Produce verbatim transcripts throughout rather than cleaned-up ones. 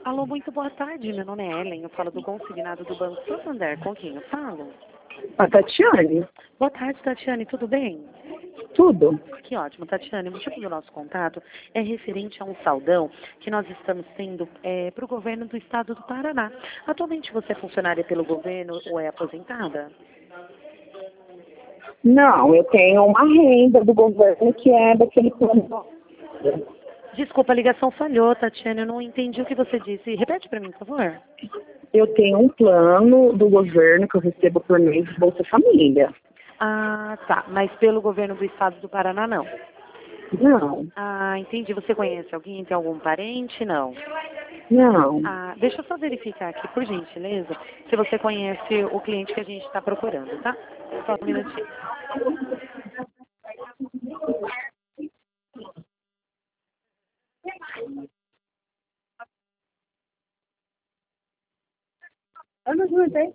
Alô, muito boa tarde. Meu nome é Ellen. Eu falo do consignado do Banco Santander. Com quem eu falo? A Tatiane? Boa tarde, Tatiane. Tudo bem? Tudo. Que ótimo, Tatiane. O motivo do nosso contato é referente a um saldão que nós estamos tendo é, para o governo do estado do Paraná. Atualmente você é funcionária pelo governo ou é aposentada? Não, eu tenho uma renda do governo que é daquele plano. Desculpa, a ligação falhou, Tatiane. Eu não entendi o que você disse. Repete para mim, por favor. Eu tenho um plano do governo que eu recebo por mês de Bolsa Família. Ah, tá. Mas pelo governo do estado do Paraná, não? Não, Ah, entendi. Você conhece alguém? Tem algum parente? Não. não. Ah, deixa eu só verificar aqui, por gentileza, se você conhece o cliente que a gente está procurando, tá? Só um minutinho. Eu não juntei.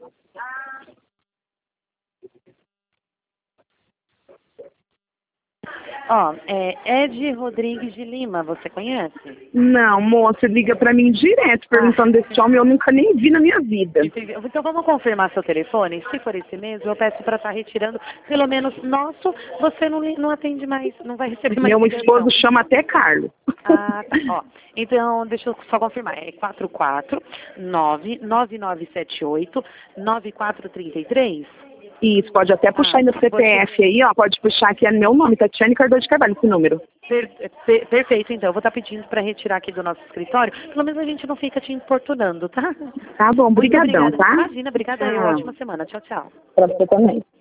Ó, é Ed Rodrigues de Lima, você conhece? Não, moça, liga pra mim direto perguntando desse homem, eu nunca nem vi na minha vida. Entendeu? Então vamos confirmar seu telefone? Se for esse mesmo, eu peço para estar retirando, pelo menos nosso, você não, li- não atende mais, não vai receber mais Meu ligação. esposo chama até Carlos. Ah, tá. Ó, então, deixa eu só confirmar. É quatro quatro nove nove nove sete oito nove quatro três três? Isso, pode até puxar Ah, aí no C P F aí, ó. Pode puxar aqui, é meu nome, Tatiane Cardoso de Carvalho, esse número. Per- per- perfeito, então. Eu vou estar pedindo para retirar aqui do nosso escritório. Pelo menos a gente não fica te importunando, tá? Tá bom, Muito brigadão, obrigada. tá? Imagina, obrigada aí. Uma Tchau. ótima semana. Tchau, tchau. Pra você também.